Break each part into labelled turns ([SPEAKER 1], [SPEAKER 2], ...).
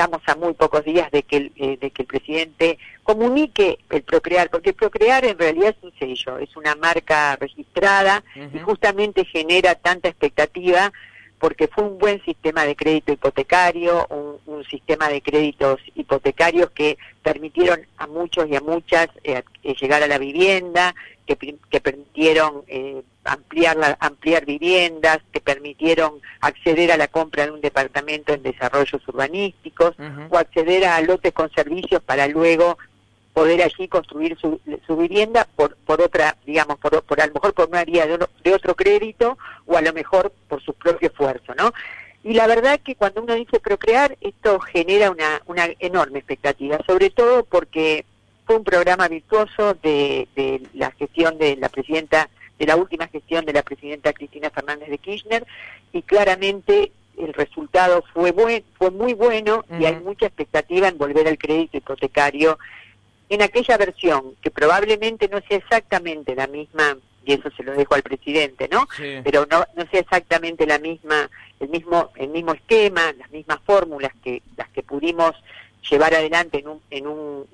[SPEAKER 1] estamos a muy pocos días de que el presidente comunique el Procrear, porque Procrear en realidad es un sello, es una marca registrada y justamente genera tanta expectativa porque fue un buen sistema de crédito hipotecario, un sistema de créditos hipotecarios que permitieron a muchos y a muchas llegar a la vivienda, que permitieron ampliar viviendas, que permitieron acceder a la compra de un departamento en desarrollos urbanísticos, o acceder a lotes con servicios para luego poder allí construir su vivienda por otra, digamos, por a lo mejor por una vía de otro crédito, o a lo mejor por su propio esfuerzo, ¿no? Y la verdad que cuando uno dice Procrear, esto genera una enorme expectativa, sobre todo porque fue un programa virtuoso de la gestión de la presidenta, de la última gestión de la presidenta Cristina Fernández de Kirchner, y claramente el resultado fue muy bueno, y hay mucha expectativa en volver al crédito hipotecario en aquella versión, que probablemente no sea exactamente la misma, y eso se lo dejo al presidente, ¿no? Sí. Pero no sea exactamente la misma, el mismo esquema, las mismas fórmulas que las que pudimos llevar adelante en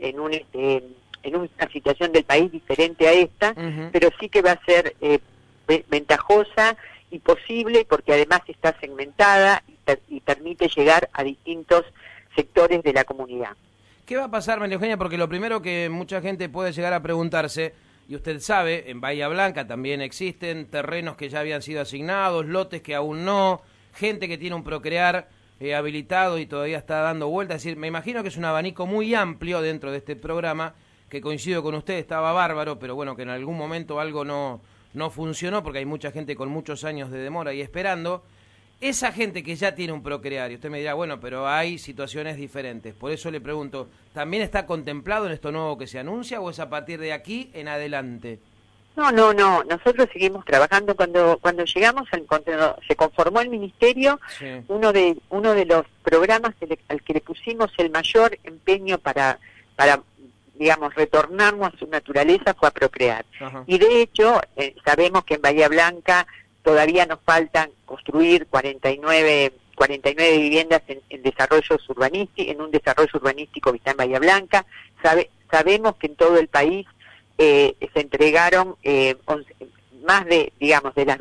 [SPEAKER 1] una situación del país diferente a esta, pero sí que va a ser ventajosa y posible, porque además está segmentada y permite llegar a distintos sectores de la comunidad.
[SPEAKER 2] ¿Qué va a pasar, María Eugenia? Porque lo primero que mucha gente puede llegar a preguntarse, y usted sabe, en Bahía Blanca también existen terrenos que ya habían sido asignados, lotes que aún no, gente que tiene un Procrear habilitado y todavía está dando vueltas. Es decir, me imagino que es un abanico muy amplio dentro de este programa, que coincido con usted, estaba bárbaro, pero bueno, que en algún momento algo no funcionó, porque hay mucha gente con muchos años de demora y esperando. Esa gente que ya tiene un Procrear, y usted me dirá, bueno, pero hay situaciones diferentes. Por eso le pregunto, ¿también está contemplado en esto nuevo que se anuncia o es a partir de aquí en adelante?
[SPEAKER 1] No. Nosotros seguimos trabajando. Cuando llegamos, cuando se conformó el ministerio, sí, uno de los programas al que le pusimos el mayor empeño para digamos, retornarnos a su naturaleza fue a Procrear. Ajá. Y de hecho, sabemos que en Bahía Blanca todavía nos faltan construir 49 viviendas en desarrollos urbanísticos, en un desarrollo urbanístico que está en Bahía Blanca. Sabemos que en todo el país se entregaron más de las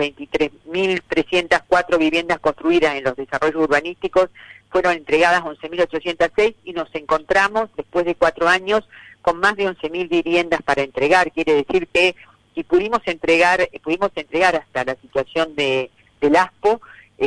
[SPEAKER 1] 23.304 viviendas construidas en los desarrollos urbanísticos, fueron entregadas 11.806, y nos encontramos después de 4 años con más de 11.000 viviendas para entregar. Quiere decir que si pudimos entregar hasta la situación del ASPO,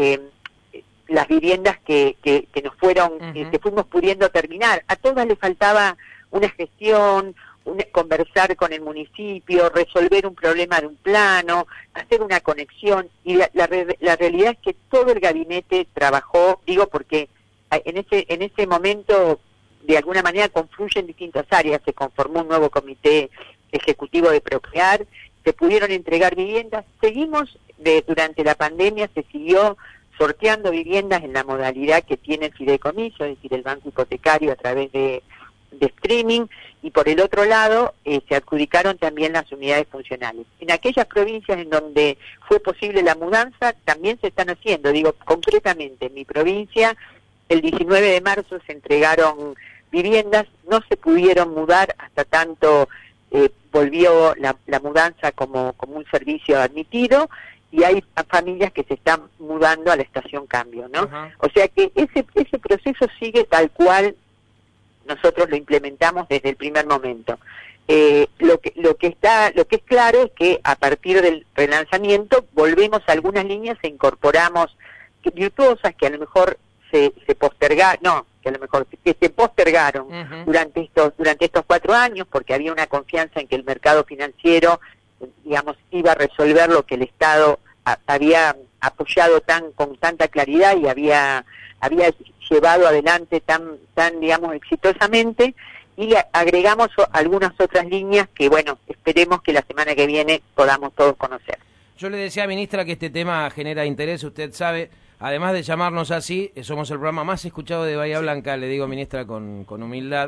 [SPEAKER 1] las viviendas que nos fueron, que fuimos pudiendo terminar. A todas les faltaba una gestión, conversar con el municipio, resolver un problema de un plano, hacer una conexión, y la realidad es que todo el gabinete trabajó, digo porque en ese momento de alguna manera confluyen distintas áreas, se conformó un nuevo comité ejecutivo de Procrear, se pudieron entregar viviendas, durante la pandemia se siguió sorteando viviendas en la modalidad que tiene el fideicomiso, es decir, el banco hipotecario a través de streaming, y por el otro lado se adjudicaron también las unidades funcionales. En aquellas provincias en donde fue posible la mudanza, también se están haciendo. Digo, concretamente, en mi provincia, el 19 de marzo se entregaron viviendas, no se pudieron mudar hasta tanto volvió la mudanza como un servicio admitido, y hay familias que se están mudando a la estación cambio, ¿no? Uh-huh. O sea que ese proceso sigue tal cual nosotros lo implementamos desde el primer momento. Lo que es claro es que a partir del relanzamiento volvemos a algunas líneas e incorporamos virtuosas que a lo mejor se postergaron, que se postergaron uh-huh. durante estos 4 años, porque había una confianza en que el mercado financiero, digamos, iba a resolver lo que el Estado había apoyado con tanta claridad y había llevado adelante tan digamos, exitosamente, y agregamos algunas otras líneas que, bueno, esperemos que la semana que viene podamos todos conocer.
[SPEAKER 2] Yo le decía, ministra, que este tema genera interés, usted sabe, además de llamarnos así, somos el programa más escuchado de Bahía Blanca, le digo, ministra, con humildad,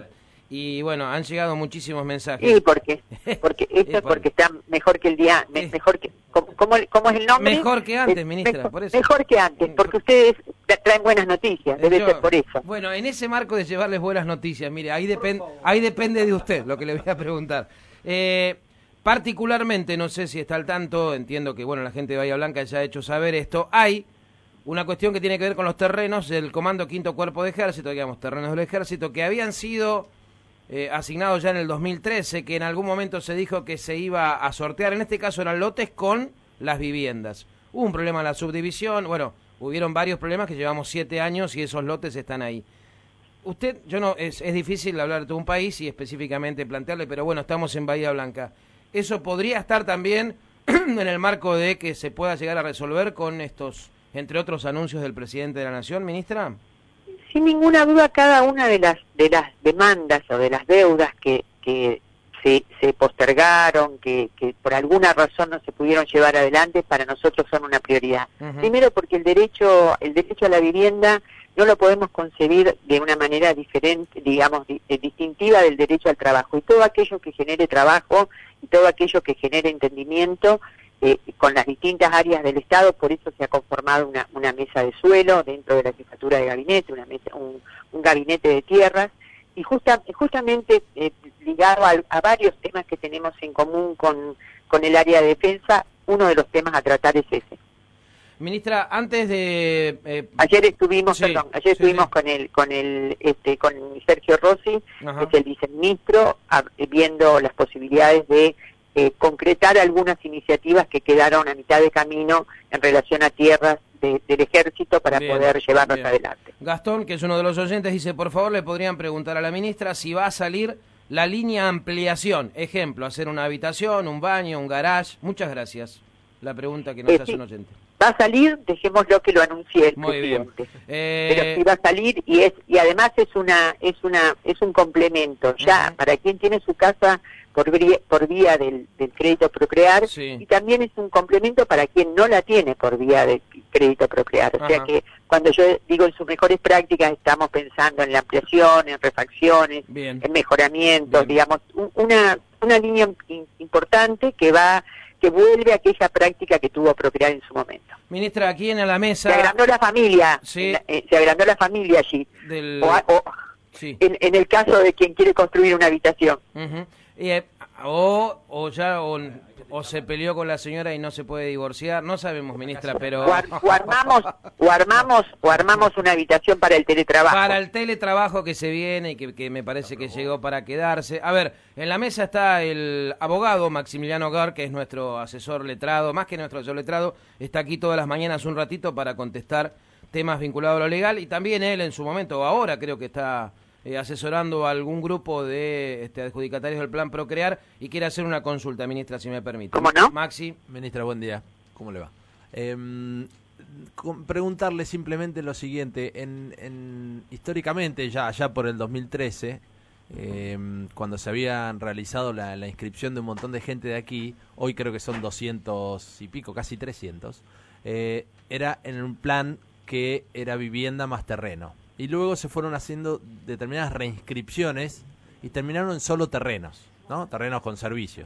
[SPEAKER 2] y bueno, han llegado muchísimos mensajes.
[SPEAKER 1] Sí, porque esto es porque está mejor que el día, mejor que, ¿cómo es el nombre?
[SPEAKER 2] Mejor que antes, ministra, por eso.
[SPEAKER 1] Mejor que antes, porque ustedes traen buenas noticias, debe ser por eso.
[SPEAKER 2] Bueno, en ese marco de llevarles buenas noticias, mire, ahí depende de usted lo que le voy a preguntar. Particularmente, no sé si está al tanto, entiendo que bueno, la gente de Bahía Blanca ya ha hecho saber esto, hay una cuestión que tiene que ver con los terrenos del Comando Quinto Cuerpo de Ejército, digamos, terrenos del Ejército, que habían sido asignados ya en el 2013, que en algún momento se dijo que se iba a sortear, en este caso eran lotes con las viviendas. Hubo un problema en la subdivisión, bueno, hubieron varios problemas que llevamos 7 años y esos lotes están ahí. Usted, es difícil hablar de un país y específicamente plantearle, pero bueno, estamos en Bahía Blanca. ¿Eso podría estar también en el marco de que se pueda llegar a resolver con estos, entre otros anuncios del presidente de la Nación, ministra?
[SPEAKER 1] Sin ninguna duda, cada una de las demandas o de las deudas que se postergaron, que por alguna razón no se pudieron llevar adelante, para nosotros son una prioridad. Primero porque el derecho a la vivienda no lo podemos concebir de una manera diferente, digamos, distintiva del derecho al trabajo. Y todo aquello que genere trabajo y todo aquello que genere entendimiento con las distintas áreas del Estado, por eso se ha conformado una mesa de suelo dentro de la jefatura de gabinete, un gabinete de tierras, y justamente ligado a varios temas que tenemos en común con el área de defensa, uno de los temas a tratar es ese.
[SPEAKER 2] Ministra, antes de
[SPEAKER 1] ayer estuvimos con Sergio Rossi, que es el viceministro, viendo las posibilidades de concretar algunas iniciativas que quedaron a mitad de camino en relación a tierras del ejército para poder llevarlas adelante.
[SPEAKER 2] Gastón, que es uno de los oyentes, dice, por favor, le podrían preguntar a la ministra si va a salir la línea ampliación. Ejemplo, hacer una habitación, un baño, un garage. Muchas gracias. La pregunta que nos hace un oyente.
[SPEAKER 1] Va a salir, dejémoslo que lo anuncie el presidente. Pero sí va a salir y además es un complemento ya para quien tiene su casa por vía del crédito Procrear, y también es un complemento para quien no la tiene por vía del crédito Procrear. O sea que cuando yo digo en sus mejores prácticas, estamos pensando en la ampliación, en refacciones, en mejoramientos, digamos, una línea importante que vuelve a aquella práctica que tuvo Procrear en su momento.
[SPEAKER 2] Ministra, aquí en la mesa...
[SPEAKER 1] Se agrandó la familia, se agrandó la familia allí. En el caso de quien quiere construir una habitación. O se peleó con la señora y no se puede divorciar, no sabemos, ministra, pero... O armamos una habitación para el teletrabajo. Para el teletrabajo que se viene y que me parece que llegó para quedarse. A ver, en la mesa está el abogado Maximiliano Gar, que es nuestro asesor letrado, más que nuestro asesor letrado, está aquí todas las mañanas un ratito para contestar temas vinculados a lo legal, y también él en su momento, ahora creo que está... asesorando a algún grupo de adjudicatarios del plan Procrear y quiere hacer una consulta, ministra, si me permite. ¿Cómo no?
[SPEAKER 2] Maxi.
[SPEAKER 3] Ministra, buen día. ¿Cómo le va? Preguntarle simplemente lo siguiente. Históricamente, ya allá por el 2013, cuando se había realizado la inscripción de un montón de gente de aquí, hoy creo que son 200 y pico, casi 300, era en un plan que era vivienda más terreno. Y luego se fueron haciendo determinadas reinscripciones y terminaron en solo terrenos, ¿no? Terrenos con servicio.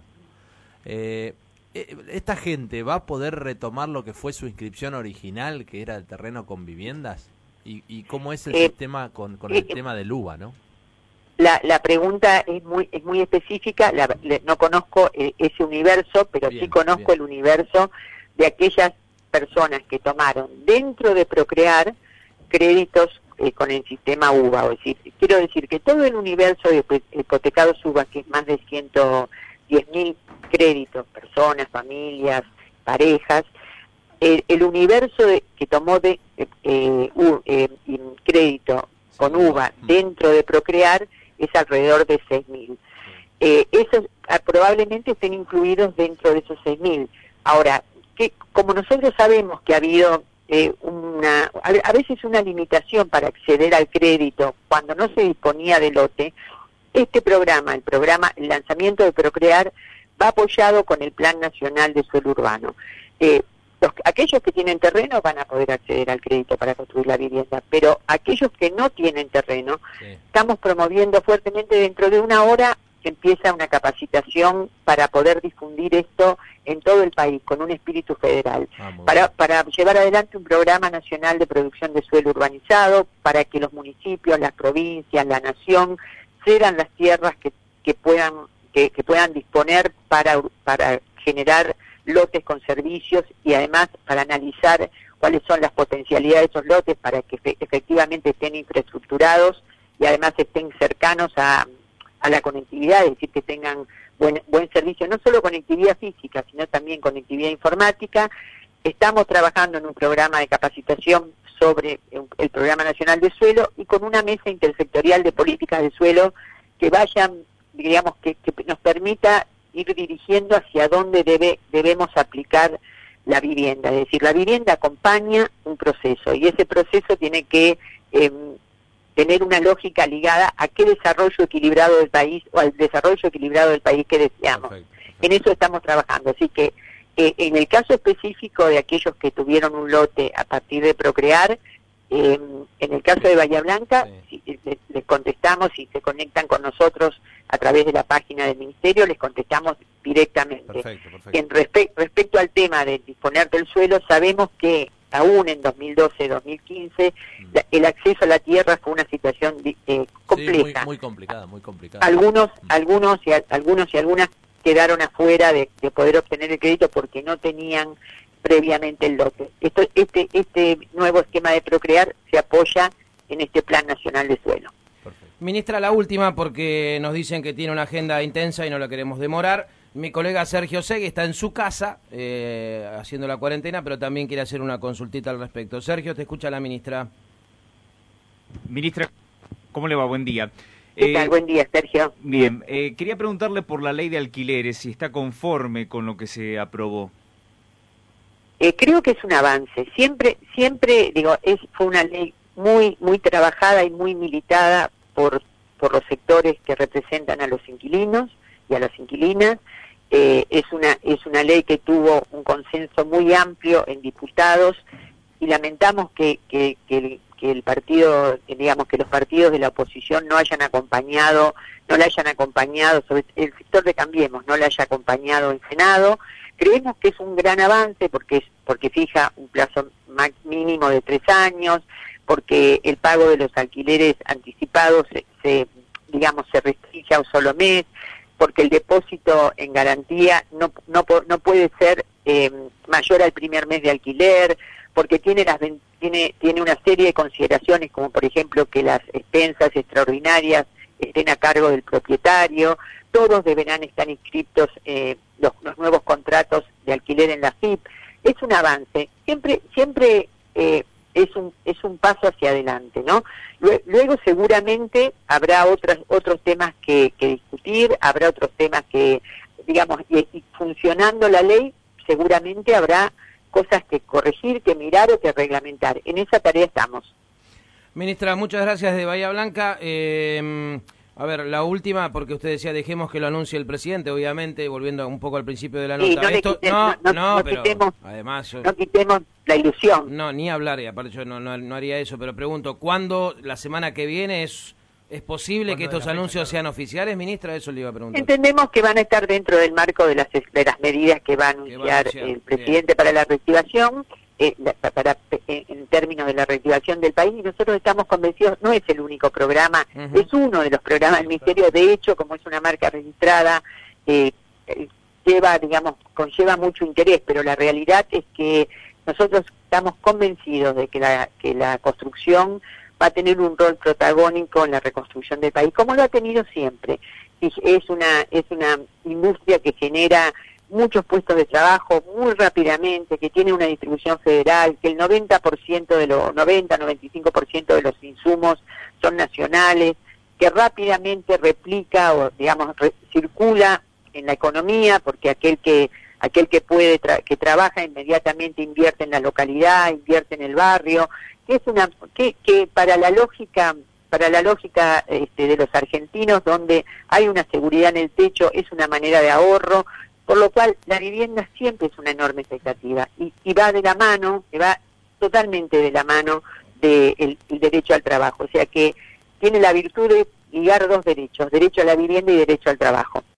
[SPEAKER 3] ¿Esta gente va a poder retomar lo que fue su inscripción original, que era el terreno con viviendas? ¿Y cómo es el sistema con el tema del UBA, no?
[SPEAKER 1] La pregunta es muy específica. No conozco ese universo, pero sí conozco el universo de aquellas personas que tomaron dentro de Procrear créditos con el sistema UBA, quiero decir que todo el universo de hipotecados UBA, que es más de 110.000 créditos, personas, familias, parejas, el universo que tomó de crédito con UBA dentro de Procrear es alrededor de 6.000. Esos probablemente estén incluidos dentro de esos 6.000. Ahora, como nosotros sabemos que ha habido a veces una limitación para acceder al crédito cuando no se disponía de lote, el lanzamiento de Procrear va apoyado con el Plan Nacional de Suelo Urbano. aquellos que tienen terreno van a poder acceder al crédito para construir la vivienda, pero aquellos que no tienen terreno, estamos promoviendo fuertemente. Dentro de una hora empieza una capacitación para poder difundir esto en todo el país con un espíritu federal, para llevar adelante un programa nacional de producción de suelo urbanizado, para que los municipios, las provincias, la nación cedan las tierras que puedan disponer para generar lotes con servicios, y además para analizar cuáles son las potencialidades de esos lotes para que efectivamente estén infraestructurados y además estén cercanos a la conectividad, es decir, que tengan buen servicio, no solo conectividad física, sino también conectividad informática. Estamos trabajando en un programa de capacitación sobre el Programa Nacional de Suelo y con una mesa intersectorial de políticas de suelo que vayan, digamos, que nos permita ir dirigiendo hacia dónde debemos aplicar la vivienda. Es decir, la vivienda acompaña un proceso y ese proceso tiene que tener una lógica ligada a qué desarrollo equilibrado del país, o al desarrollo equilibrado del país que deseamos. Perfecto. En eso estamos trabajando. Así que en el caso específico de aquellos que tuvieron un lote a partir de procrear, en el caso de Bahía Blanca, les contestamos, si se conectan con nosotros a través de la página del Ministerio, les contestamos directamente. Perfecto. Respecto al tema de disponer del suelo, sabemos que aún en 2012-2015 el acceso a la tierra fue una situación compleja.
[SPEAKER 3] Sí, muy complicada.
[SPEAKER 1] Algunos y algunas quedaron afuera de poder obtener el crédito porque no tenían previamente el lote. Este nuevo esquema de procrear se apoya en este Plan Nacional de Suelo.
[SPEAKER 2] Perfecto. Ministra, la última, porque nos dicen que tiene una agenda intensa y no la queremos demorar. Mi colega Sergio Segui está en su casa haciendo la cuarentena, pero también quiere hacer una consultita al respecto. Sergio, te escucha la ministra.
[SPEAKER 4] Ministra, ¿cómo le va? Buen día.
[SPEAKER 1] ¿Qué tal? Buen día, Sergio.
[SPEAKER 4] Bien, quería preguntarle por la ley de alquileres, si está conforme con lo que se aprobó.
[SPEAKER 1] Creo que es un avance. Siempre digo, fue una ley muy trabajada y muy militada por los sectores que representan a los inquilinos y a las inquilinas. Es una ley que tuvo un consenso muy amplio en diputados y lamentamos que el partido, digamos, que los partidos de la oposición no la hayan acompañado, sobre el sector de Cambiemos, no la haya acompañado en Senado. Creemos que es un gran avance porque fija un plazo mínimo de 3 años, porque el pago de los alquileres anticipados se restringe a un solo mes, porque el depósito en garantía no puede ser mayor al primer mes de alquiler, porque tiene una serie de consideraciones, como por ejemplo que las expensas extraordinarias estén a cargo del propietario. Todos deberán estar inscritos los nuevos contratos de alquiler en la FIP. Es un avance, siempre es un paso hacia adelante, ¿no? Luego seguramente habrá otros temas que discutir, habrá otros temas que, digamos, y funcionando la ley, seguramente habrá cosas que corregir, que mirar o que reglamentar. En esa tarea estamos.
[SPEAKER 2] Ministra, muchas gracias de Bahía Blanca. A ver, la última, porque usted decía, dejemos que lo anuncie el presidente, obviamente, volviendo un poco al principio de la nota.
[SPEAKER 1] No quitemos la ilusión.
[SPEAKER 2] No, ni hablar, y aparte yo no haría eso, pero pregunto, ¿cuándo, la semana que viene, es posible que estos anuncios sean oficiales, ministra? Eso le iba a preguntar.
[SPEAKER 1] Entendemos que van a estar dentro del marco de las medidas que va a anunciar el presidente para la reactivación, en términos de la reactivación del país, y nosotros estamos convencidos, no es el único programa, es uno de los programas del Ministerio. De hecho, como es una marca registrada, conlleva mucho interés, pero la realidad es que nosotros estamos convencidos de que la construcción va a tener un rol protagónico en la reconstrucción del país, como lo ha tenido siempre. Es una industria que genera muchos puestos de trabajo muy rápidamente, que tiene una distribución federal, que el 95% de los insumos son nacionales, que rápidamente replica o circula en la economía, porque aquel que puede que trabaja inmediatamente invierte en la localidad, invierte en el barrio, que para la lógica de los argentinos, donde hay una seguridad en el techo, es una manera de ahorro. por lo cual la vivienda siempre es una enorme expectativa y va de la mano, que va totalmente de la mano del derecho al trabajo, o sea que tiene la virtud de ligar dos derechos, derecho a la vivienda y derecho al trabajo.